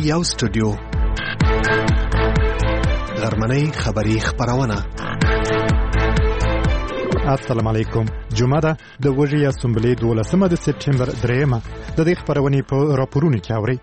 یو سټوډیو غرمنۍ خبری خبرونه. السلام علیکم. جمعه ده د وژې اسمبلی 12 د سپټمبر 3 د دې خبرونې په راپورونو کې اوري.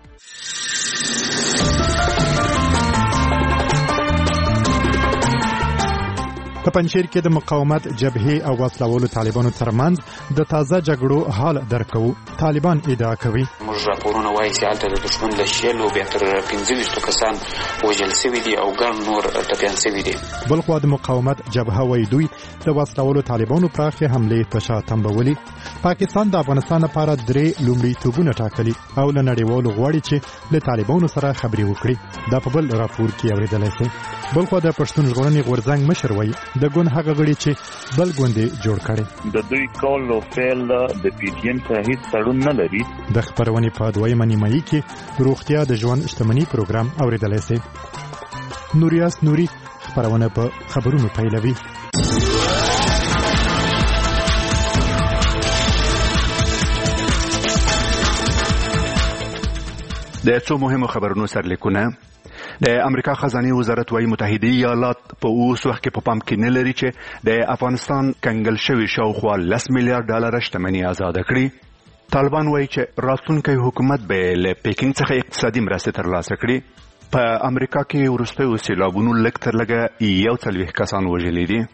په پنځیر کې د مقاومت جبهې او وسلوالو طالبانو ترمنځ د تازه جګړو حال درکو. طالبان ادعا کوي موږ راپورونه وایي چې هلته د دښمن له شلو بیا تر 15 کسان وژل شوي دي او ګڼ نور ټپیان شوي دي. بل خوا د مقاومت جبهه وایي دوی د وسلوالو طالبانو پراخې حملې په شا تمبولي. پاکستان د افغانستان لپاره 3 لومړیتوبونه ټاکلي او له نړیوالو غواړي چې له طالبانو سره خبرې وکړي. دا په بل راپور کې اورېدلی شي. بل خوا د پښتون ژغورنې غورځنګ مشر وایي د ګوند هغه غړي چې بل ګوند جوړ کړي د دوی کول او فعل د پی ټی ایم سره هیڅ تړون نه لري. د خبرونې په دویمه نیمایي کې روغتیا د ژوند شتمنۍ پروګرام اورېدلی شي. نوریاس نوري خبرونه په خبرونو پیلوي. د څو مهمو خبرونو سرلیکونه. د امریکا خزانه وزارت وايي متحده ایالات په اوس وخت کې په پام کې نه لري چې د افغانستان کنګل شوی شاوخوا 10 میلیارډ ډالر شتمنۍ آزاد کړي. طالبان وايي چې راتلونکي حکومت به له پیکینګ څخه اقتصادي مرستې ترلاسه کړي. په امریکا کې وروستیو سیلابونو لږ تر لږه 41 کسان وژلي دي.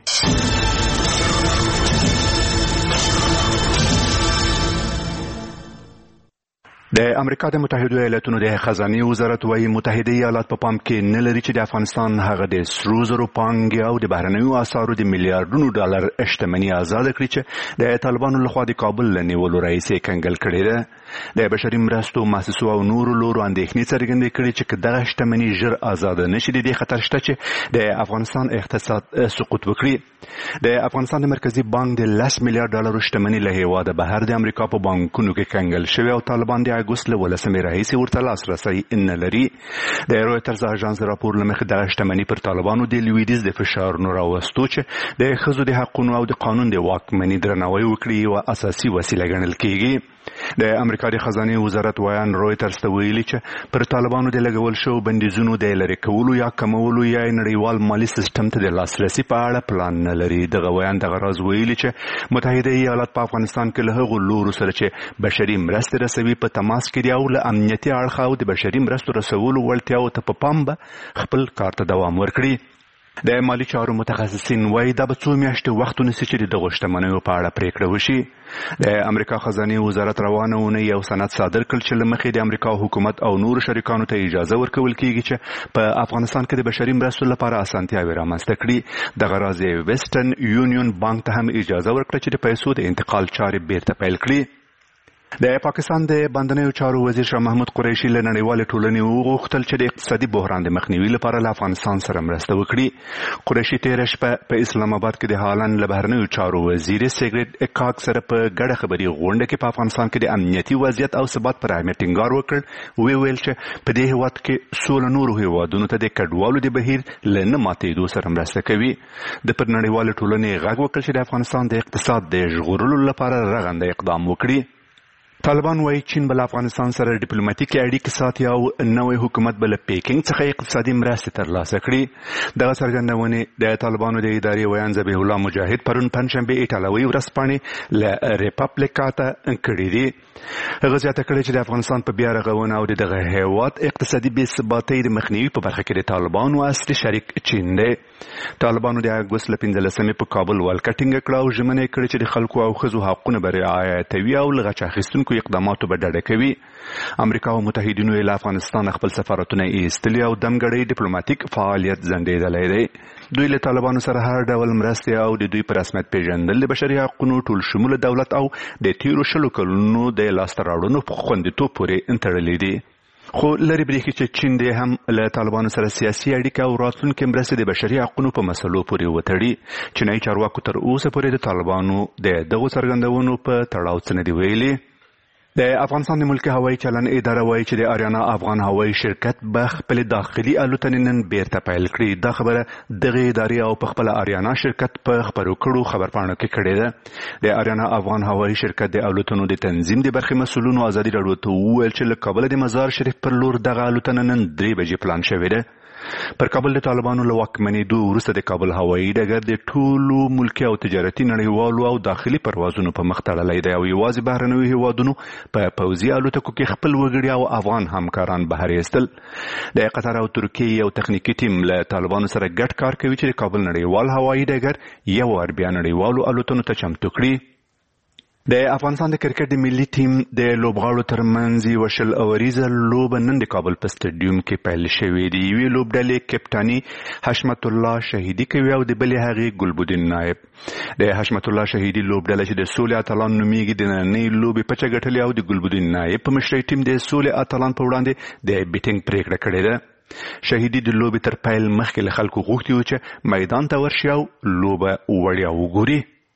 د امریکا د متحده ایالاتونو د خزانه وزارت وايي متحده ایالات په پام کې نه لري چې د افغانستان هغه د سرو زرو پانګې او د بهرنیو اسعارو د میلیارډونو ډالر شتمنۍ آزاد کړي چې د طالبانو لخوا د کابل له نیولو راهیسې کنګل کړي ده. د بشري مرستو مؤسسو او نورو لورو اندېښنې څرګندې کړي چې دغه شتمنۍ ژر آزاد نشي د خطر شته چې د افغانستان اقتصاد سقوط وکړي. د افغانستان د مرکزی بانک د 10 میلیارډ ډالر شتمنۍ له هیواده بهر د امریکا په بانکونو کې کنګل شوی او طالبان د اګوست له 18 راهیسې ورته لاسرسی نه لري. د رویټرز اژانس راپور له مخې دغه شتمنۍ پر طالبانو د لویدیځ د فشارونو راوستو چې د ښځو د حقونو او د قانون د واکمنۍ درناوی وکړي او اساسي وسیله ګڼل کیږي. د امریکا د خزانه وزارت وایان رویټرز ته ویلي چې پر طالبانو د لګول شو بندیزونو د لری کولو یا کمولو یا نړیوال مالی سیستم ته د لاسرسي په اړه پلان نه لري. دغه وایان دغه راز ویلي چې متحده ایالات په افغانستان کې له هغو لورو سره چې بشري مرستې رسوي په تماس کې دی او له امنیتي اړخه او د بشري مرستو رسولو وړتیاو ته په پام به خپل کار ته دوام ورکړي. د مالی چارو متخصصین وایي دا به څو میاشتې وخت ونیسي چې د دغو شتمنیو په اړه پریکړه وشي. د امریکا خزانه وزارت روانه اونۍ یو سند صادر کړ چې له مخې د امریکا حکومت او نورو شریکانو ته اجازه ورکول کیږي چې په افغانستان کې د بشري مرستو لپاره اسانتیاوې رامنځته کړي. دغه راز ویسټرن یونین بانک ته هم اجازه ورکړه چې د پیسو د انتقال چارې بیرته پیل کړي. د پاکستان د بندنیو چارو وزیر شاه محمود قریشي له نړیوالې ټولنې وغوښتل چې د اقتصادي بحران د مخنیوي لپاره له افغانستان سره مرسته وکړي. قریشي تېره شپه په اسلام آباد کې د هالند له بهرنیو چارو وزیر سیګریټ اکاک سره په ګډه خبري غونډه کې په افغانستان کې د امنیتي وضعیت او ثبات پر اهمیت ټینګار وکړ. ویل چې په دې هیواد کې سوله نورو هیوادونو ته د کډوالو د بهیر له نه ماتېدو سره مرسته کوي. د پر نړیوالې ټولنې غږ وکړ چې د افغانستان د اقتصاد د ژغورلو لپاره رغنده اقدام وکړي. طالبان وايي چین بل افغانستان سره ډیپلوماټیکي اړیکې ساتي او نوې حکومت بل پیکینګ څخه اقتصادي مرستې ترلاسه کړي. دغه څرګندونې د طالبانو د ادارې ویان ذبیح الله مجاهد پرون پنځشنبه ایټالوي ورځپاڼې له ریپابلیکا ته کړي دي. هغه زیاته کړې چې د افغانستان په بیا رغونه او دغه هیواد اقتصادي بې ثباتۍ د مخنیوي په برخه کې د طالبانو اصلي شریک چین دی. طالبانو د اګوست له 15 په کابل ولکه ټینګه کړه او ژمنه کړې چې د خلکو او ښځو حقونه به رعایتوي او له غچ اخیستونکو اقداماتو به ډډه کوي. امریکا او متحدینو له افغانستان خپل سفارتونه ایستلي او دمګړی ډیپلوماټیک فعالیت ځنډېدلی دی. دوی له طالبانو سره هر ډول مرستې او د دوی په رسمیت پیژندل د بشري حقونو ټول شموله دولت او د تیرو 20 کلونو د لاسته راوړنو په خوندیتوب پورې تړلي دي. خو لري برېښي چې چین دې هم له طالبانو سره سیاسي اړیکه او راتلونکي مرستې د بشري حقونو په مسلو پورې وتړي. چینایي چارواکو تر اوسه پورې د طالبانو د دغو څرګندونو په تړاو څه نه دي ویلي. د افغانستان د ملکی هوایي چلن اداره وایي چې د آریانا افغان هوایي شرکت به خپل داخلي الوتنې نن بیرته پیل کړي. دا خبره دغه ادارې او په خپل آریانا شرکت په خبرو کړو خبرپاڼه کې کړې ده. د آریانا افغان هوایي شرکت د الوتنو د تنظیم د برخې مسؤلونو ازادي راډیو ته وویل چې له کابل د مزار شریف پر لور دغه الوتنه نن 3 بجې پلان شوې ده. پر کابل د طالبانو له واکمنېدو وروسته د کابل هوایي ډګر د ټولو ملکي او تجارتي نړیوالو او داخلي پروازونو په مخ تړلی دی او یوازې بهرنیو هیوادونو په پوځي الوتکو کې خپل وګړي او افغان همکاران بهر ایستل. د قطر او ترکیې یو تخنیکي ټیم له طالبانو سره ګډ کار کوي چې د کابل نړیوال هوایي ډګر یو وار بیا نړیوالو الوتنو ته چمتو کړي. د افغانستان د کرکټ د ملي ټیم د لوبغاړو ترمنځ یوه 20 اوریزه لوبه نن د کابل په سټیډیوم کې پیل شوې ده. یوې لوبډلې کپټاني حشمت الله شهیدي کوي او د بلې هغې ګلبدین نایب. د حشمت الله شهیدي لوبډله چې د سولې اتلان نومیږي د نننۍ لوبې پچه ګټلې او د ګلبدین نایب په مشرۍ ټیم د سولې اتلان په وړاندې د بیټینګ پریکړه کړې ده. شهیدي د لوبې تر پیل مخکې له خلکو غوښتي و چې میدان ته ورشي او لوبه وړیا وګوري.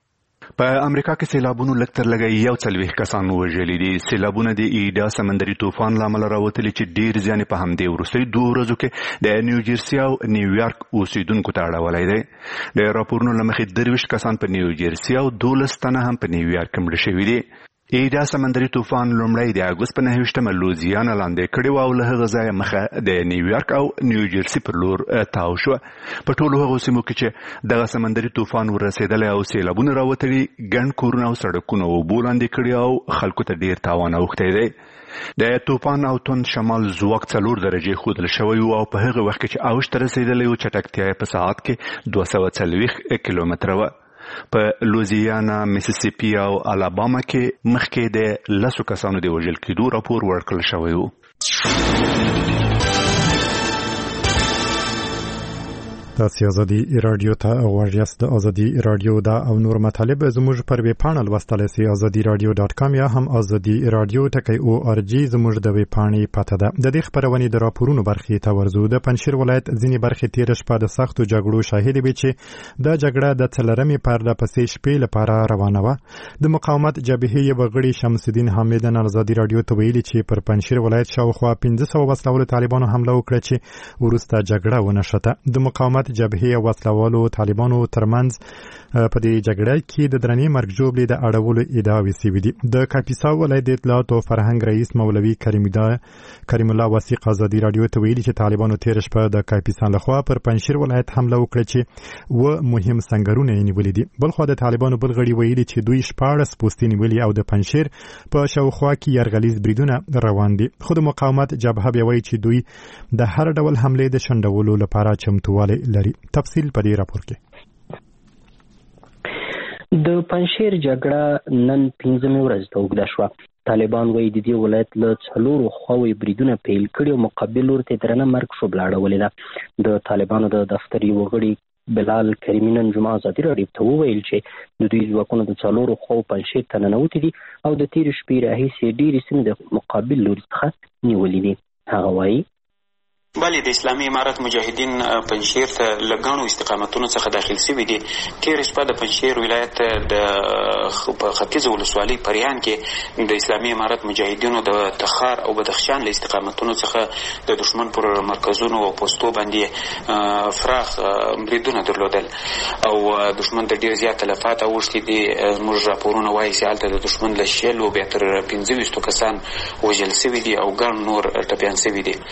په امریکا کې سیلابونو لږ تر لږه 41 کسان وژلي دي. سیلابونه د ایډا سمندري طوفان له امله راوتلي چې ډیر زیان په همدې وروستیو 2 ورځو کې د نیوجرسي او نیویارک اوسیدونکو ته اړولی دی. د راپورونو له مخې 23 کسان په نیوجرسي او 12 تنه هم په نیویارک کې مړه شوي دي. ایډا سمندري طوفان لومړی د اګوست په 9 لوزیانا لاندې کړی و او له هغه ځایه مخه د نیویارک او نیوجرسي پر لور تاو شو. په ټولو هغو سیمو کې چې دغه سمندري طوفان ورسېدلی او سیلابونه راوتلي ګڼ کورونه او سړکونه اوبو لاندې کړي او خلکو ته ډیر تاوان اوښتی دی. د طوفان او توند شمال ځواک 4 درجې ښودل شوی و او په هغه وخت کې چې اوج ته رسېدلی و چټکتیا یې په ساعت کې 240 کیلومتره وه. په لوزیانا، میسیسیپي او الاباما کې مخکې د 10 کسانو د وژل کېدو راپور ورکړل شوی و. تاسو ازادي رادیو ته غواړئ د ازادي رادیو دا او نور مطالب زموږ پر ویب پاڼه لوستلای شئ azadi.radio.com یا هم azadi radio.org زموږ د ویب پاڼې پته ده. د دې خبرونې د راپورونو برخې ته ورزو. د پنځشیر ولایت ځینې برخې تیر شپه د سختو جګړو شاهد وي چې د جګړه د څلرمې پرله پسې شپې لپاره روانه وه. د مقاومت جبهې وغړي شمس الدین حامد نن ازادي رادیو ته ویلي چې پر پنځشیر ولایت شاوخوا 1500 وسلوالو طالبانو حمله وکړه چې وروسته جګړه ونښته. د مقاومت جبهې او وسلوالو طالبانو ترمنځ په دې جګړه کې د درنې مرګ ژوبلې د اړولو ادعاوې سوي دي. د کاپیسا ولایت د اطلاعات او فرهنګ رئیس مولوي کریم الله وثیق ازادي رادیو ته ویلي چې طالبانو تیر شپه د کاپیسا لخوا پر پنځشیر ولایت حمله وکړه چې و مهم سنگرونه یې نیولي دي. بلخوا د طالبانو بل غړي ویلي چې دوی 14 پوستې نیولي او د پنځشیر په شاوخوا کې یرغلیز بریدونه روان دي. خو د مقاومت جبهه بیا وایي چې دوی د هر ډول حملې د شنډولو لپاره چمتووالی لري. تفصیل په دې راپور کې. د پنځشیر جګړه نن 15مې ورځ ته اوږده شوه. طالبان وایي د دې ولایت له 4 خواوې بریدونه پیل کړي او مقابل لور ته درنه مرګ شوبله اړولې ده. د طالبانو د دفتر یو غړي بلال کریمي نن جمعه ازادي راډیو ته وویل چې د دوی ځواکونه د 4 خواو پنځشیر ته ننوتي دي او د تېرې شپې راهیسې ډېرې سیمې د مقابل لوري څخه نیولې دي. هغه وایي بله د اسلامي امارت مجاهدین پنځشیر ته له ګڼو استقامتونو څخه داخل شوي دي. تېره شپه د پنځشیر ولایت په ختیځه ولسوالۍ پریان کې د اسلامي امارت مجاهدینو د تخار او بدخشان له استقامتونو څخه د دشمن پر مرکزونو او پوستو باندې فراخ بریدونه درلودل او دشمن ته ډېر زیات تلفات اوښتي دي. موږ راپورونه وایي چې هلته د دشمن له 60 بیا تر 25 کسان وژل شوي دي او ګڼ نور ټپیان شوي دي.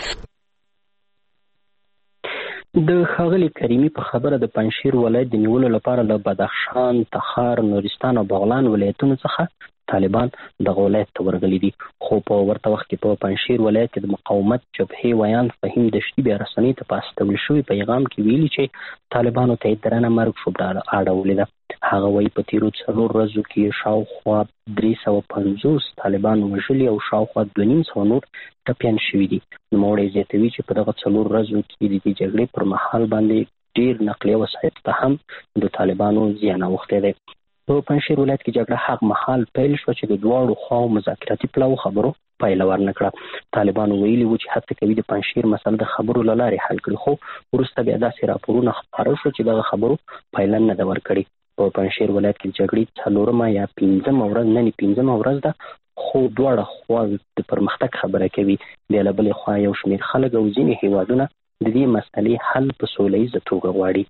د ښاغلي کریمي په خبره د پنځشیر ولایت د نیولو لپاره له بدخشان، تخار، نورستان او بغلان ولایتونو څخه طالبان دغه ولایت ته ورغلي دي. خو په ورته وخت کې په پنځشیر ولایت کې د مقاومت جبهې ویان فهیم دشتي بیا رسنۍ ته په استول شوي پیغام کې ویلي چې طالبانو ته یې درنه مرګ شوبله اړولې ده. هغه وایي په تېرو 4 ورځو کې شاوخوا 350 طالبان وژلي او شاوخوا 250 نور ټپیان شوي دي. نوموړی زیاتوي چې په دغه 4 ورځو کې د دې جګړې پر مهال باندې ډېر نقلیه وسایط ته هم د طالبانو زیان اوښتی دی. په پنځشیر ولایت کې جګړه هغه مهال پیل شوه چې د دواړو خواو مذاکراتي پلو خبرو پایله ورنکړه. طالبانو ویلي وو چې هڅه کوي د پنځشیر مسله د خبرو له لارې حل کړي، خو وروسته بیا داسې راپورونه خپاره شو چې دغه خبرو پایله نه ده ورکړې. په پنځشیر ولایت کې جګړې 4مه یا 5مه ورځ نن 5مه ورځ ده خو دواړه خواوې د پرمختګ خبره کوي. بیا له بلې خوا یو شمېر خلک او ځینې هیوادونه د دې مسئلې حل په سوله ییزه توګه غواړي.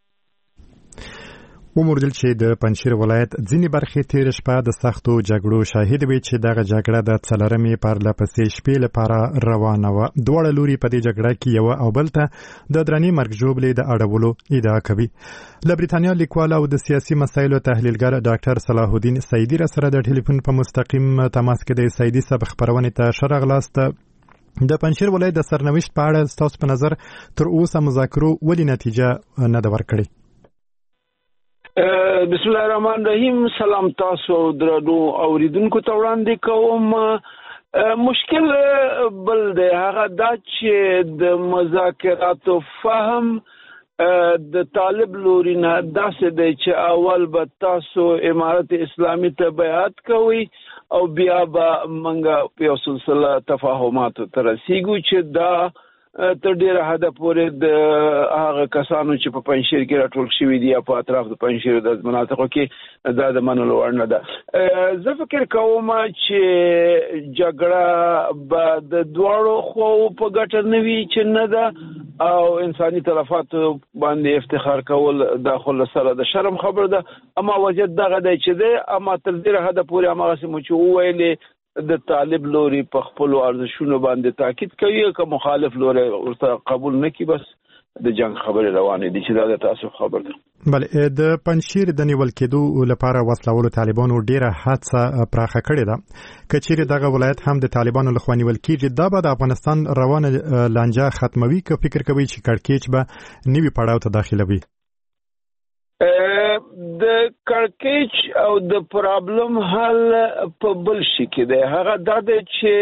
وموندل چې د پنجشیر ولایت ځینې برخې تېره شپه د سختو جګړو شاهد وي چې دغه جګړه د څلورمې پرلهپسې شپې لپاره روانه وه. دواړه لوري په دې جګړه کې یو او بل ته د درنې مرګ ژوبلې د اړولو ادعا کوي. له بریتانیا لیکوال او د سیاسي مسایلو تحلیلګر ډاکټر صلاح الدین سعیدي سره د ټلیفون په مستقیم تماس کې د سعیدي صاحب خبرونې ته ښه راغلاست. د پنجشیر ولایت د سرنوشت په اړه ستاسو په نظر تر اوسه مذاکرو ولې نتیجه نه ده ورکړې؟ بسم الله الرحمن الرحیم. سلام تاسو درنو اوریدونکو ته وړاندې کوم. مشکل بل دی هغه دا چې د مذاکراتو فهم د طالب لوري نه داسې دی چې اول به تاسو امارت اسلامي ته بیعت کوئ او بیا به موږ په یو سلسله تفاهماتو ته رسیږو چې دا تر ډیره حده پورې د هغه کسانو چې په پنجشیر کې راټول شوي دي یا په اطراف د پنجشیر د مناطقو کې دا د منلو وړ نه ده. زه فکر کوم چې جګړه به د دواړو خواو په ګټه نه وي چې نه ده او انساني تلفاتو باندې افتخار کول دا خو له سره د شرم خبر ده. اما وجد دغه دی چې دی اما تر ډیره حده پورې هماغسې مو چې وویلې د طالب لوري په خپل ارزښتونو باندې تاکید کوي که مخالف لوري ورته قبول نکړي بس د جنگ خبرې روانې دي چې دا د تاسو خبر ده. بله د پنجشیر د نیول کېدو لپاره وسلوالو طالبانو ډیره هڅه پراخه کړې ده. که چیرې دغه ولایت هم د طالبانو لخوا نیول کېږي دا به د افغانستان روانه لانجه ختموي که فکر کوي چې کړکېچ به نوي پړاو ته داخلوي؟ د کړکېچ او د پرابلم حل په بل شي کې دی. هغه دا دی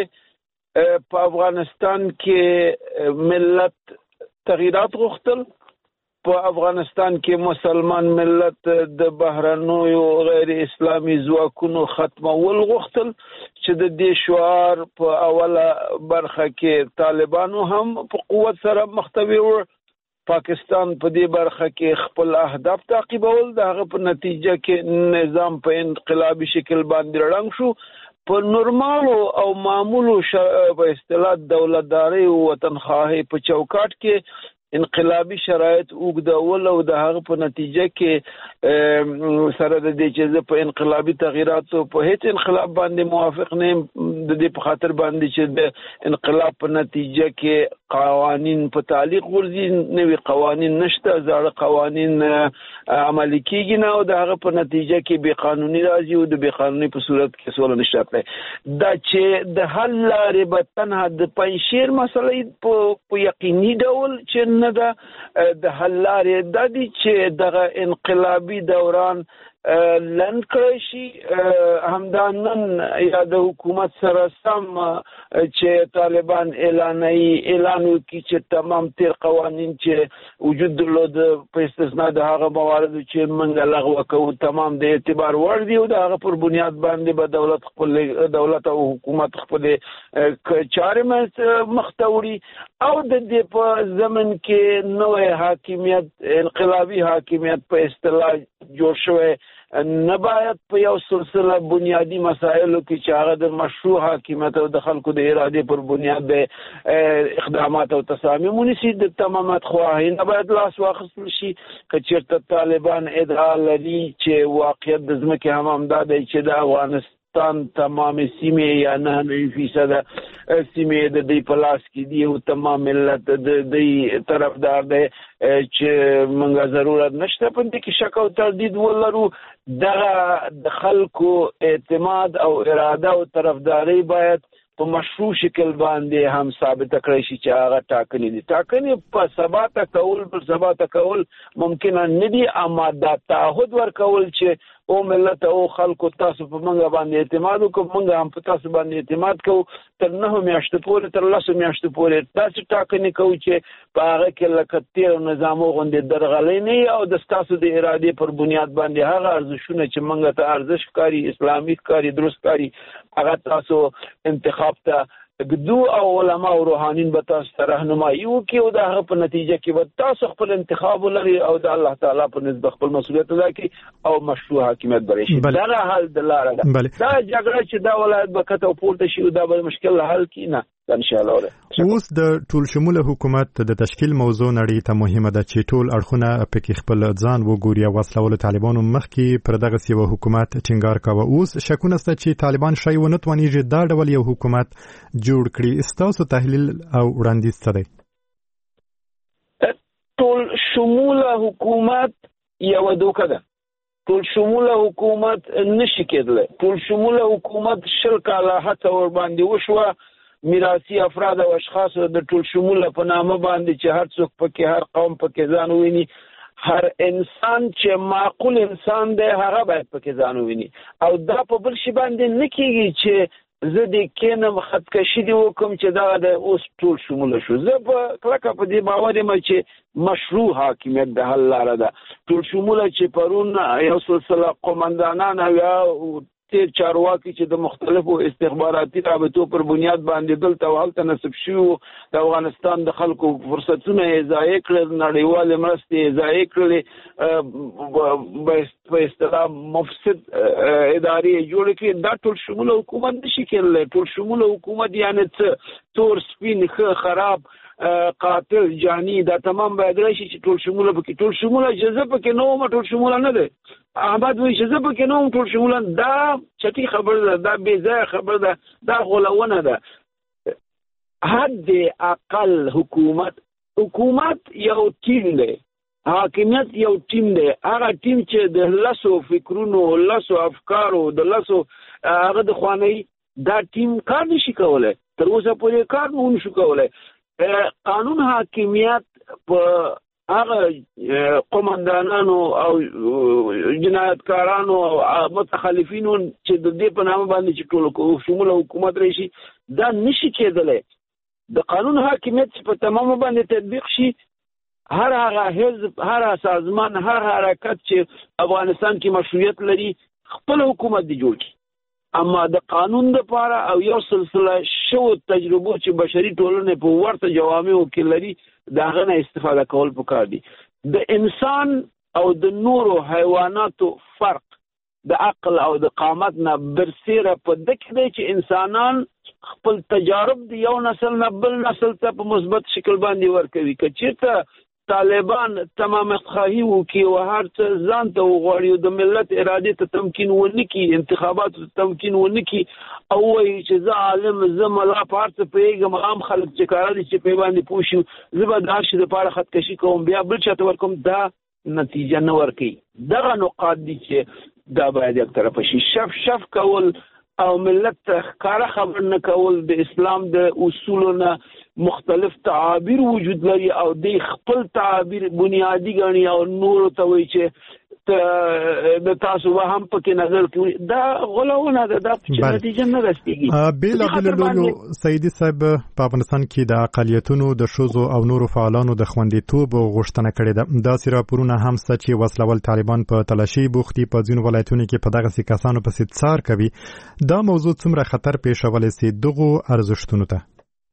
چې په افغانستان کې ملت تغییرات غوښتل. په افغانستان کې مسلمان ملت د بهرنیو غیر اسلامي ځواکونو ختمول غوښتل چې د دې شعار په اوله برخه کې طالبانو هم په قوت سره مختوي و. پاکستان په دې برخه کې خپل اهداف تعقیبول د هغه په نتیجه کې نظام په انقلابي شکل باندې رنګ شو. په نورمالو او معمولو په اصطلاح دولتداري او وطنخواهي په چوکاټ کې انقلابي شرایط اوږدول او د هغه په نتیجه کې سره د دې چې په انقلابي تغییراتو په هیڅ انقلاب باندې موافق نه د دې په خاطر باندې چې د انقلاب په نتیجه کې قوانین په تعلیق ورځي نوي قوانین نشته زاړه قوانین عملي کیږي نه او د هغه په نتیجه کې بې قانوني راځي او د بې قانوني په صورت کې سوله نشته. دا چې د حل لارې به تنها د پنجشیر مسلې په یقیني ډول چې نه ده د حل لارې دا دي چې دغه انقلابي دوران لند کړی شي. همدا نن یا د حکومت سره سم چې طالبان اعلان وکړي چې تمام تیر قوانین چې وجود درلود په استثنا د هغه مواردو چې موږ لغوه کوو تمام د اعتبار وړ دي او د هغه پر بنیاد باندې به دولت او حکومت خپل چارې مخته وړي او د دې په زمن کې نوې حاکمیت انقلابي حاکمیت په اصطلاح جوړ شوی نه باید په یو سلسله بنیادی مسایلو کې چې هغه د مشروع حاکمیت او د خلکو د ارادې پر بنیاد د اقدامات او تصامیم ونیسي. د تمامات خواهی نه باید لاس واخیستل شي. که چېرته طالبان ادعا لري چې واقعیت د ځمکې هم همدا دی چې د افغانستان تمام سیمې یا 99% سیمې د دې په لاس کې دي او تمام ملت د دې طرفدار دی چې موږ ضرورت نشته په دې کې شک او تردید ولرو. دغه د خلکو اعتماد او اراده او طرفداري باید په مشروع شکل باندې هم ثابت کړی شي چې هغه ټاکنې دي. ټاکنې په ثبات کول پر ثبات کول ممکن نه دي اما دا تعهد ورکول چې او ملت او خلکو تاسو په موږ باندې اعتماد وکړو موږ هم په تاسو باندې اعتماد کوو تر 9 میاشتې پورې تر 10 میاشتې پورې تاسو ټاکنې کوو چې په هغه کې لکه تیر نظامو غوندې درغلي نه او د تاسو د ارادې پر بنیاد باندې هغه ارزښتونه چې موږ ته ارزښت کاری اسلامي کاری درست کاری هغه تاسو انتخاب ته ګدو او علما او روحانین به تاسو ته راهنمایي وکړي او د هغه په نتیجه کې به تاسو خپل انتخاب ولرئ او د الله تعالی په نسبت خپل مسؤلیت ادا کړئ او مشروع حاکمیت بری شي. دا حل د لاره ده. دا جګړه چې دا ولایت به کته پورته شي دا به مشکل حل کړي نه ان شاء الله. اوس د ټول شموله حکومت د تشکیل موضوع نړۍ ته مهمه ده چې ټول اړخونه پکې خپل ځان وګوري او وسلوالو طالبانو مخکې پر دغه سیو حکومت ټینګار کاوه. اوس شکونه ست چې طالبان شای ونه توانیږي دا ډول یو حکومت جوړ کړي. ستاسو تحلیل او وړاندیز څه دی؟ ټول شموله حکومت یو دوکه ده. ټول شموله حکومت نشي کېدلی. ټول شموله حکومت شل کاله هڅه ور باندې وشوه. میراثي افراد او اشخاص د ټول شموله په نامه باندې چې هر څوک پکې هر قوم پکې ځان وویني، هر انسان چې معقول انسان دی هغه باید پکې ځان وویني او دا په بل شي باندې نه کېږي چې زه د کینم خطکشي دی وکم چې دا د اوس ټول شموله شو. زه په کلکه په دې باور یم چې مشروع حاکمیت د حل لاره ده. ټول شموله چې پرون یو سلسله قومندانان او تیر چارواکي چې د مختلفو استخباراتي رابطو پر بنیاد باندې دلته هلته نصب شوي د افغانستان د خلکو فرصتونه یې ضایع کړل، نړیوالې مرستې یې ضایع کړلې، په اصطلاح مفسد ادارې یې جوړې کړې. دا ټول شموله حکومت نشي کېدلی. ټول شموله حکومت یعنې څه تور سپین ښه خراب قاتل جاني دا تمام باید راشي چې ټول شموله پکې ټول شموله جزه پکې نه ومه ټول شموله نه دی. احمد وایي چې زه پکې نه وم ټول شموله. دا چټي خبر ده، دا بې ځایه خبر ده، دا غولونه ده. حد اقل حکومت یو ټیم دی، حاکمیت یو ټیم دی. هغه ټیم چې د لسو فکرونو، لسو افکارو، د لسو هغه د خوانۍ دا ټیم کار نشي کولی. تر اوسه پورې کار نه نشو کولی. قانون حاکمیت په هغه قومندانانو او جنایتکارانو او متخلفینو چې د دې په نامه باندې چې ټول شموله حکومت راشي دا نشي کېدلی. د قانون حاکمیت په تمامه باندې تطبیق شي، هر هغه حزب، هر سازمان، هر حرکت چې افغانستان کې مشروعیت لري خپل حکومت دی جوړ کړي. اما د قانون لپاره او یو سلسله شو تجربو چې بشري ټولنې په ورته جوامعو کې لري د هغه نه استفاده کول پکار دي. د انسان او د نورو حیواناتو فرق د عقل او د قامت نه برسیره په دې کې دی چې انسانان خپل تجارب د یو نسل نه بل نسل ته په مثبت شکل باندې ورکوي. که چېرته طالبان تمام خواهی وکړي او هر څه ځان ته وغواړي او د ملت ارادې ته تمکین ونه کړي، انتخاباتو ته تمکین ونه کړي او وایي چې زه عالم، زه ملا، په هر څه پوهېږم، عام خلک چې کاره دي چې پرې باندې پوه شي، زه به د هر شي دپاره خطکشي کوم بیا بل چا ته ورکوم، دا نتیجه نه ورکوي. دغه نقاط دي چې دا باید یک طرفه شي. شف کول او ملت ته ښکاره خبر نه کول د اسلام د اصولو نه مختلف تعابیر وجود لري او د خپل تعابیر بنیادی ګڼي او نور ته وایي چې د تاسو به هم پکې نظر کوي. دا غولونه ده، دا نتیجه نه رسېږي. بېلابېل سیدي صاحب په افغانستان کې د اقلیتونو د ښځو او نورو فعالانو د خوندیتوب غوښتنه کړې ده. داسې راپورونه هم شته چې وسلوال طالبان په تلاشي بوختي په ځینو ولایتونو کې په دغسې کسانو پسې څار کوي. دا موضوع څومره خطر پېښولی سي دغو ارزښتونو ته؟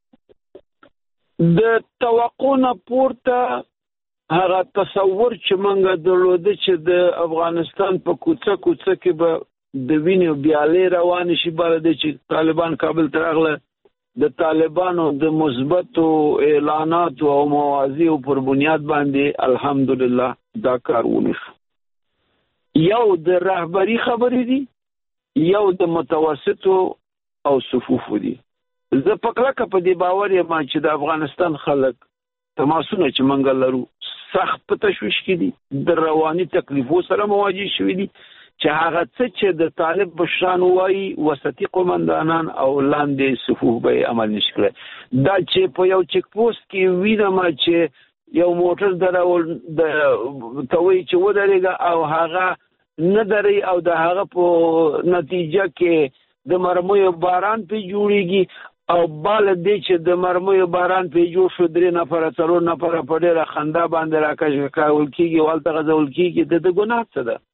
د توقع نه پورته هغه تصور چې موږ درلوده چې د افغانستان په کوڅه کې به د وینې بیالې روانې شي، باره دی چې طالبان کابل ته راغله، د طالبانو د مثبتو اعلاناتو او موازیو پر بنیاد باندې الحمدلله دا کار ونه شو. یو د رهبري خبرې دي، یو د متوسطو او صفوفو دي. زه په کلکه په دې باور یم چې د افغانستان خلک تماسونه چې موږ لرو سخت په تشویش کې دي، د رواني تکلیفو سره مواجه شوي دي چې هغه څه چې د طالب بشران وایي وسطي قومندانان او لاندې صفوف به عمل نشي کړی. دا چې په یو چک پوسټ کې وینم چې یو موټر درول ته وایي چې ودرېږه او هغه نه دري او د هغه په نتیجه کې د مرمیو باران پې جوړېږي او بال دی چې د مرمیو باران پې جوړ شو 3 نفره 4 نفره په ډېره خندا باندې راکول کېږي او هلته غځول کېږي. د ګناه څه ده؟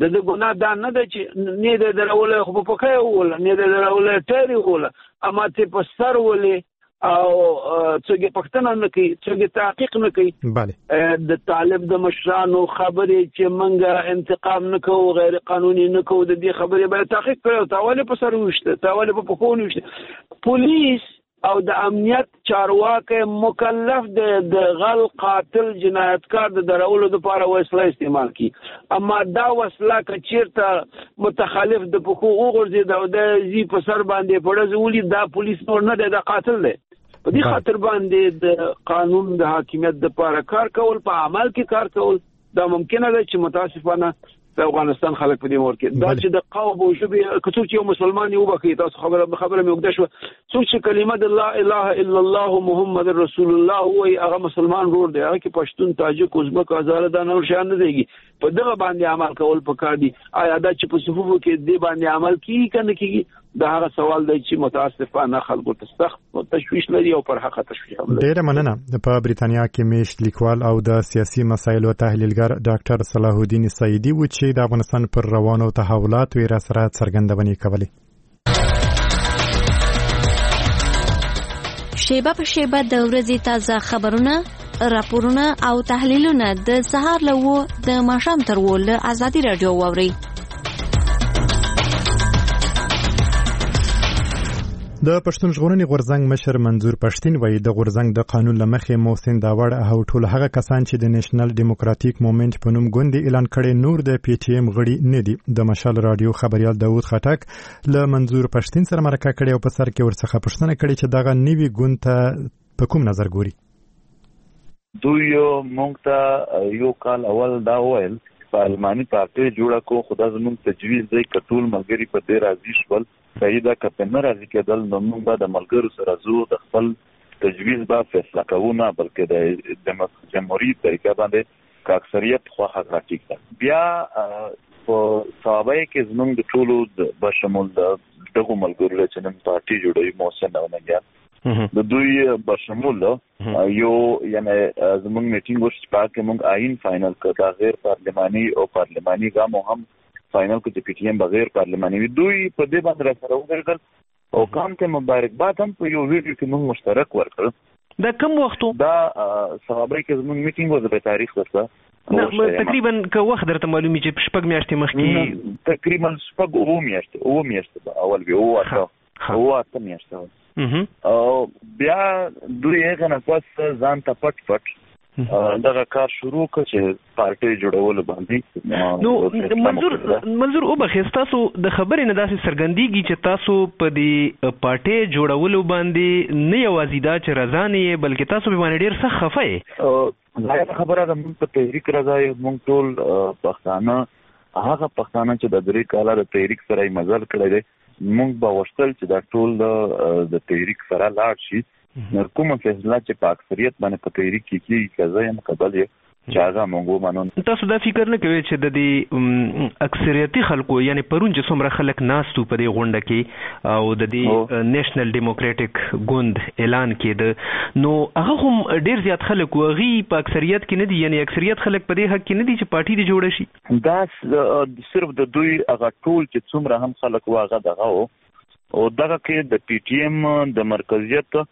د ګناه دا نه ده چې نه د درولې خو په کې ولا نه د درولې ټری ولا اما ته په سر ولې او څنګه پښتنه نه کوي څنګه تحقیق نه کوي bale د طالب د مشرانو خبرې چې منګه انتقام نه کوو غیر قانوني نه کوو د دې خبرې به تحقیق کړو تاواله په سر وشته تاواله په پخون وشته پولیس او د امنیت چارواکي مکلف د غل قاتل جنایتکار د درولو لپاره وسله استعمال کی اما دا وسله کچیرته متخالف د حقوقو غورځي د زی په سر باندې پړځولي دا پولیس نور نه د قاتل دی په دې خاطر باندې د قانون د حاکمیت د لپاره کار کول په عمل کې کار کول دا ممکنه ده چې متاسفانه د افغانستان خلک په دې مور کې دا چې د قوم او ژبه کڅوړ چې یو مسلمان یو بخې تاسو خبره مې وګدښ څوک چې کلمه د لا اله الا الله محمد رسول الله وای هغه مسلمان ورور دی هغه کې پښتون تاجک ازبک هزاره د نور شان نه دیږي په دغه باندې عمل کول پکار دي آیا دا چې په صفوفو کې دې باندې عمل کیږي کنه کیږي دا هغه سوال دی چې متاسفانه خلکو ته سخت تشویش لري او پر حق تشویش هم لري. ډیره مننه. په بریتانیا کې میشت لیکوال او د سیاسي مسایلو تحلیلګر ډاکټر صلاح الدین سعیدی و چې د افغانستان پر روانو تحولات ویرا سره څرګندونې کولې. شیبه په شیبه د ورځې تازه خبرونه، راپورونه او تحلیلونه د سهار له و د ماښام تر و له ازادي رادیو واوري. د پښتون ژغورنې غورځنګ مشر منظور پښتين وایي د غورځنګ د قانون لمخې محسن داوړ او ټول هغه کسان چې د نېشنل ډیموکراتیک موومېنټ په نوم ګوندي اعلان کړي نور د پی ټی ایم غړي نه دي. د مشال رادیو خبريال داوود خټک له منظور پښتين سره مرکه کړي او په سر کې ورڅخه پوښتنه کړي چې دغه نوي ګوند ته په کوم نظر ګوري. دوی مونږ ته یو کال اول دا ویل پارلماني پارټي جوړه کو خدا زموږ تجویز دی کټول ملګری په دې راضي شول سیدا کپنه راځي کېدل نو موږ به د ملګرو سره زو د خپل تجویز به فیصله کوو نه بلکې د جمهوریت طریقه باندې کا اکثریت خو حق راټیک ده. بیا په صحابه کې زموږ د ټولو د بشمول دغه ملګرو چې نن پارټي جوړوي محسن نوونګیا د دوی بشمول یو یعنی زموږ میټینګ وشو چې موږ آئین فائنل کړ دا غیر پارلماني او پارلماني ګام هم فائنل کو چې پی ټی ایم بغیر پارلماني وي دوی په دې باندې سره وګرځل او کام ته مبارکباد هم په یو ویډیو کې موږ مشترک ورکړ. دا کوم وختو دا صحابه کې زموږ میټینګ و د تاریخ ورته تقریبا که وخت درته معلومي چې شپږ میاشتې مخکې تقریبا شپږ او میاشتې اول به او اته میاشتې او بیا دوی هغه نه پس ځان ته پټ دغه کار شروع کړ چې پارټي جوړول باندې نو منظور او بخښتاسو د خبرې نه داسې سرګندېږي چې تاسو په دې پارټي جوړول باندې نه یوازې دا چې رضانې بلکې تاسو به باندې ډیر سخت خفه یې. دا خبره ده موږ په تحریک رضای موږ ټول پښتانه هغه پښتانه چې د درې کاله د تحریک سره مزل کړی دی موږ به وشتل چې دا ټول د تحریک سره لاړ شي کومه فیصله چې په اکثریت باندې په تحریک کې کیږي کزه هم قبل یې چې هغه موږ مانو. تاسو دا فکر نه کوئ چې د دې اکثریتي خلکو یعنی پرون چې څومره خلک ناستو په دې غونډه کې او د دې نېشنل ډیموکراټیک ګوند اعلان کېده نو هغه هم ډیر زیات خلک وغي په اکثریت کې نه دي یعنی اکثریت خلک په دې حق کې نه دي چې پارټي دې جوړه شي. دا صرف د دوی هغه ټول چې څومره هم خلک واغه دغه او دغه کې د پی ټی ایم د مرکزیت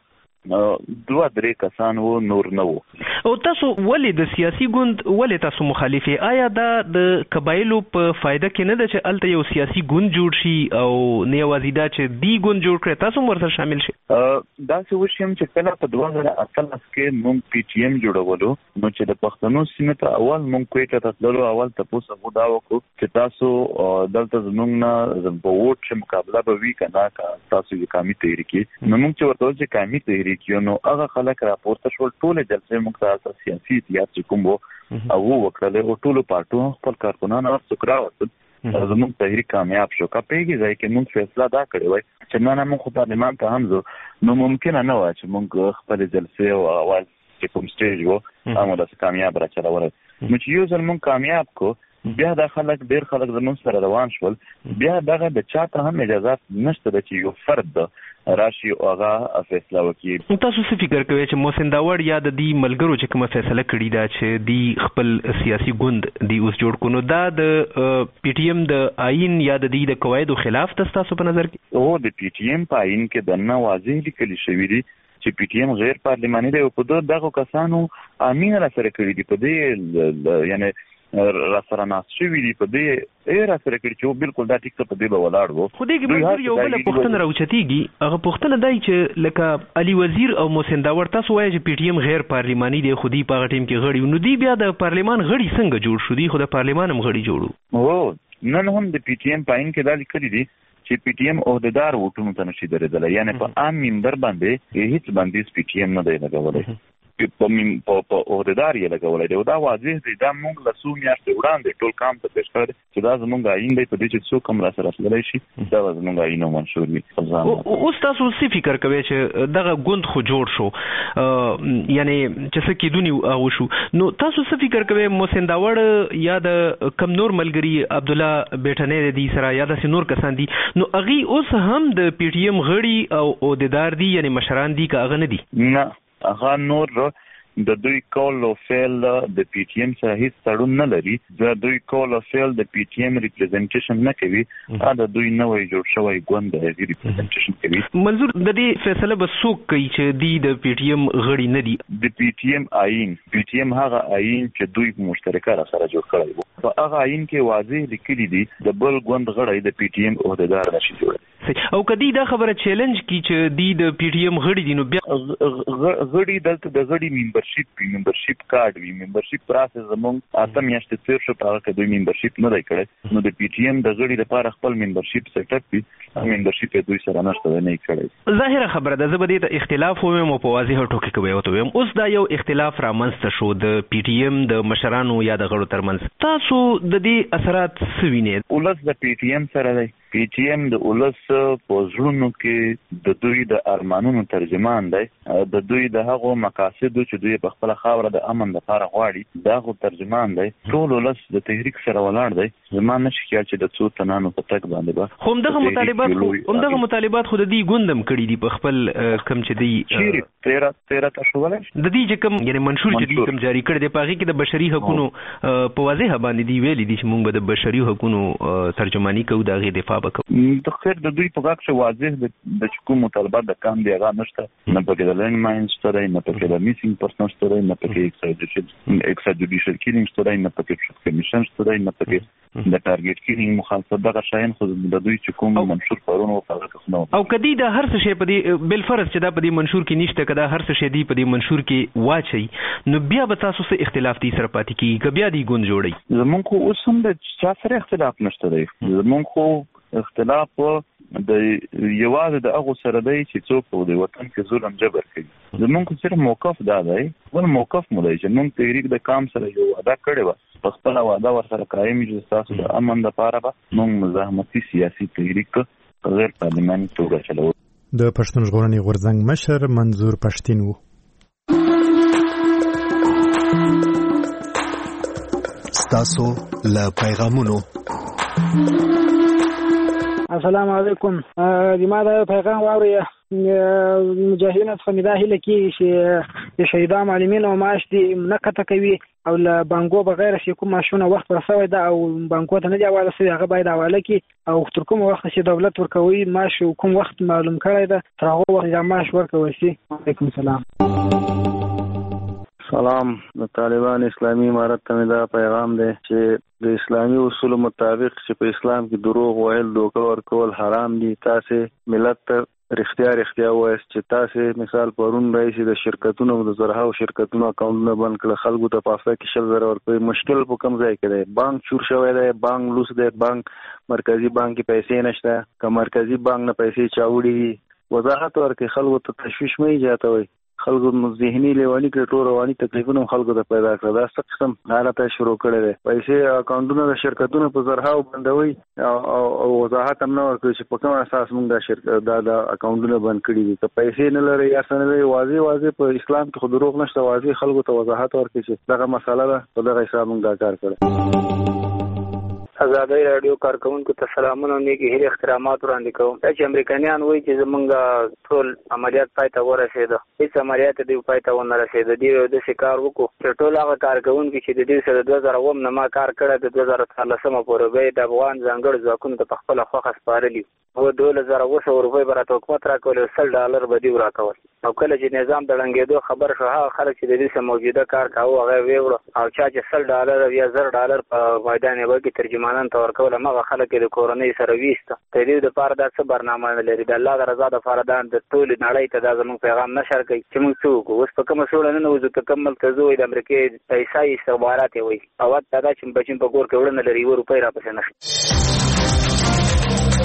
دوه درې کسان وو نور نه وو. او تاسو ولې د سیاسي ګوند ولې تاسو مخالفي آیا دا د قبایلو په فایده کې نه ده چې الته یو سیاسي ګوند جوړ شي او نه یوازې دا چې دی ګوند جوړ کړي تاسو ورته شامل شئ؟ دا څه وشم چې کله په 2018 کې موږ پی ټی ایم جوړولو نو چې د پښتنو سیمه ته اول موږ کوټه ته تللو اول تاسو غوډا وکړو چې تاسو دلته زموږ نه په ووټ چې مقابله به وی کنه تاسو یې کمی تحریکي نو موږ چې ورته چې کمی تحریکي نو هغه خلک راپورته شول ټول جلسې موږ ته سیاسي اتحاد چې کوم وو او وکړل او ټول پارټو خپل کارکونان او څوکرا وته زموږ تحریک کامیاب شو کپېږي ځکه چې موږ فیصله دا کړې وای چې نه موږ خو پارلمان ته هم زو نو ممکن نه و چې موږ خپل جلسې او اول چې کوم سټیج وو هغه د کامیاب را چلول نو چې یو ځل موږ کامیاب کو بیا دا خلک ډیر خلک زموږ سره روان شول. بیا دغه د چاته هم اجازه نشته چې یو فرد راشي او هغه فیصله وکړي. تاسو څه فکر کوئ چې محسن داوړ یا د دې ملګرو چې کومه فیصله کړې ده چې دی خپل سیاسي ګوند دی اوس جوړ کړو، دا د پی ټی ایم د آئین یا د دې د قواعدو خلاف تاسو په نظر کې؟ او د پی ټی ایم په آئین کې دنه واضح لیکل شوی دی چې پی ټی ایم غیر پارلماني دی او په دغه کسانو امین را سره کړی دی په دې یعنی را سره ناس شوی دی په دې را سره کړی چې بالکل دا ټیک په دې به ولاړ وو. خو دې منظور یو بل پوښتنه راوچتيږي، هغه پوښتنه دی چې لکه علي وزیر او محسن داوړ تاسو وایي چې پی ټی ایم غیر پارلماني دی، خو دې په هغه ټیم کې غړي نو دی بیا د پارلمان غړي څنګه جوړ شو؟ دی خو د پارلمان هم غړي جوړو. هو نن هم د پی ټی ایم پاین کې دا لیکلي دي چې پی ټی ایم عہدیدار ووټونو ته نشي درېدلی، یعنی په عام ممبر باندې هیڅ بندیز پی ټی ایم نه دی لګولی، په عہدیدار یې لګولی دی. او دا واضح دی، دا موږ له څو میاشتې وړاندې ټول کام ته پیش کړی چې دا زموږ آئین دی، په دې چې څوک هم را سره تللی شي دا به زموږ آئین او منشور وي. اوس تاسو څه فکر کوئ چې دغه ګوند خو جوړ شو، یعنی چې څه کېدونی هغه شو، نو تاسو څه فکر کوئ محسن داوړ یا د کم نور ملګري عبدالله بیټنی دی سره یا داسې نور کسان دي، نو هغې اوس هم د پی ټی ایم غړي او عہدیدار دي یعنی مشران دي که هغه نه دي؟ نه، هغه نور د دوی کول او فعل د پی ټی ایم سره هیڅ تړون نه لري، د دوی کول او فعل د پی ټی ایم ریپرزنټیشن نه کوي، دا د دوی نوې جوړ شوی ګوند د ریپرزنټیشن کوي. منظور د دې فیصله به څوک کوي چې دی د پی ټی ایم غړي نه دي؟ د پی ټی ایم آئین، پی ټی ایم هغه آئین چې دوی مشترکه را سره جوړ کړی وو، په هغه آئین کې واضح لیکلي دي د بل ګوند غړی د پی ټی ایم عہدیدار نشي جوړی. او کدی دا خبره چیلنج کی چې دی د پی ټی ایم غړي دي، نو بیا غړي دلته د غړي ممبرشپ کارت وي، ممبرشپ پروسس زموږ اته میاشتې تیر شو، هغه کې دوی ممبرشپ نه دی کړی، نو د پی ټی ایم د غړي لپاره خپل ممبرشپ سیټ اپ وي، ممبرشپ دوی سره نشته نه کړی. ظاهره خبره ده، زه به دې ته اختلاف ومه په واضح ټوکې کوي او ته ویم اوس دا یو اختلاف رامنځته شو د پی ټی ایم د مشرانو یا د غړو ترمنځ، تاسو د دې اثرات څه وینئ؟ ولس د پی ټی ایم سره دی، پی ټی ایم د ولس په زړونو کې د دوی د ارمانونو ترجمان دی، د دوی د هغو مقاصدو چې دوی په خپله خاوره د امن لپاره غواړي د هغو ترجمان دی. ټول ولس د تحریک سره ولاړ دی. زما نشي خیال چې د څو تنانو په تک باندې به خو همدغه مطالبات خو د دې ګوندم کړي دي په خپل کم چې دی چیرې 13 تشولای د دې چې کوم یعنی منشور چې دی کوم جاری کړی دی په هغې کې د بشري حقونو په واضح باندې دی ویلي دي چې موږ به د بشري حقونو ترجماني کوو، د هغې دفاع به کوو. د خیر د دوی په غاښ چې واضح د کوم مطالبات د کام دی هغه نشته، نه پکې د لینډ ماینز شته دی، نه پکې د میسینګ پرسن شته دی، نه پکې ایکسټراجوډیشل کیلینګ شته دی، نه پکې ټروت کمیشن شته دی، نه پکې د ټارګټ کیلینګ مخالفت دغه شیان خو د دوی چې کوم منشور پرونه او هغه څه او کدی د هر څه شی په دې بل فرض چې دا په دې منشور کې نشته، کدا هر څه شی دی په دې منشور کې واچي، نو بیا به تاسو سره اختلاف دي سره پاتې کیږي که بیا دی ګوند جوړي؟ زمونږ خو اوس هم د چا سره اختلاف نشته دی، زمونږ خو اختلاف د یوازې د هغو سره دی چې څوک په دې وطن کې ظلم جبر کوي. زمونږ صرف موقف دا دی، بل موقف مو دی چې موږ تحریک د کام سره یو وعده کړې وه، په خپله وعده ورسره قایم چې ستاسو د امن دپاره به موږ مزاحمتي سیاسي تحریک په غیر پارلماني توګه چلوو. د پښتون ژغورنې غورځنګ مشر منظور پښتين و. ستاسو له پیغامونو السلام علیکم. زما دا پیغام واورئ، مجاهدینو څخه مې دا هیله کېږي چې د شهیدانو معلمین او معاش دې نه قطع کوي او له بانکو بغیر چې کوم معاشونه وخت رسوی ده او بانکو ته نه دي حواله شوي هغه باید حواله کړي او تر کومه وخته چې دولت ورکوي معاش کوم وخت معلوم کړی ده تر هغه وخت دا معاش ورکولی شي. وعلیکم السلام. سلام. د طالبان اسلامي امارت ته دا پیغام دی چې د اسلامي اصولو مطابق چې په اسلام کې دروغ ویل، دوکه ورکول حرام دي. تاسې ملت ته رښتیا وایست چې تاسې مثال پرون رئیس د شرکتونو د زرهاو شرکتونو اکاونټونه بند کړل، خلکو ته په هفته کې 100,000 ورکوي. مشکل په کوم ځای کې دی؟ بانک چور شوی دی، بانک لوس دی، بانک مرکزي بانک کې پیسې نشته، که مرکزي بانک نه پیسې چاوړي دي وضاحت ورکړي، خلکو ته تشویش مه ایجادوئ، خلکو ذهني لیواني کړي، ټول رواني تکلیفونه خلکو ته پیدا کړه. دا څه قسم حالت شروع کړی دی؟ پیسې اکاونټونه د شرکتونو په زرهاو بندوي او وضاحت هم نه ورکوي چې په کوم اساس موږ دا اکاونټونه بند کړي دي. که پیسې نه لري یا څه نه لري، واضح په اسلام کې خو دروغ نشته، واضح خلکو ته وضاحت ورکړي چې دغه مسله ده، په دغه حساب موږ دا کار کړی. آزادۍ رادیو کارکونکو ته سلامونه او نیکی هیلې احترامات وړاندې کوم. چې امریکایان وایي چې زمونږ ټول عملیات پای ته ورسېده، هیڅ عملیات دوی پای ته ونه رسېده. دوی یو داسې کار وکړو چې ټول هغه کارکونکي چې د دوی سره 2009 نه ما کار کړی د 2014 پورې به د افغان ځانګړو ځواکونو ته په خپله خوښه سپارلي و. 12,200 روپۍ به راته حکومت راکول او $100 به دوی راکول. او کله چې نظام د ړنګېدو خبر شو، هغه خلک چې د دوی سره موجوده کار کاوه هغه یې ویوړه، او چا چې $100 او یا $1000 په میدان یوه کې ترجمانان ته ورکول، همغه خلک یې د کورنۍ سره ویسته. د دوی دپاره دا څه برنامه نه لري. د الله د رضا دپاره دا د ټولې نړۍ ته دا زموږ پیغام نشر کوي چې موږ څه وکړو. اوس په کومه سوړه ننوځو، که کوم ملک ته ځو د امریکې پیسه استخبارات یې وایي، او دا چې بچیم په کور کې وړه نه لري، 1 روپۍ راپسې نشي.